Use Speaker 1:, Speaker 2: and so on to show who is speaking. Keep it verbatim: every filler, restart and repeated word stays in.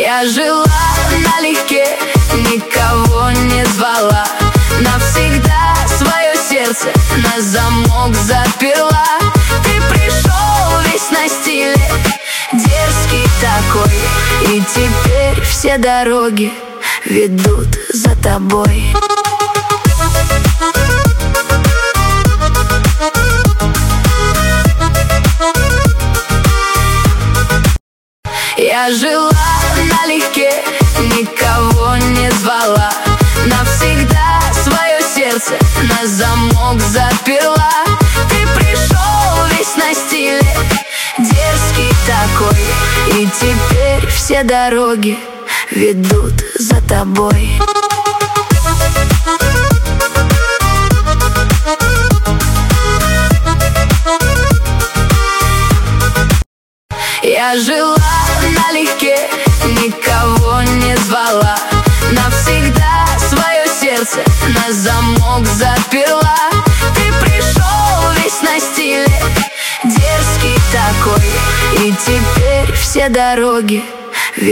Speaker 1: Я жила налегке, никого не звала, навсегда свое сердце на замок заперла. Ты пришел весь на стиле, дерзкий такой, и теперь все дороги ведут за тобой. Я жила налегке, никого не звала, навсегда свое сердце на замок заперла. Ты пришел весь на стиле, дерзкий такой, и теперь все дороги ведут за тобой. Я жила налегке, никого не звала, навсегда свое сердце на замок заперла. Ты пришел весь на стиле, дерзкий такой, и теперь все дороги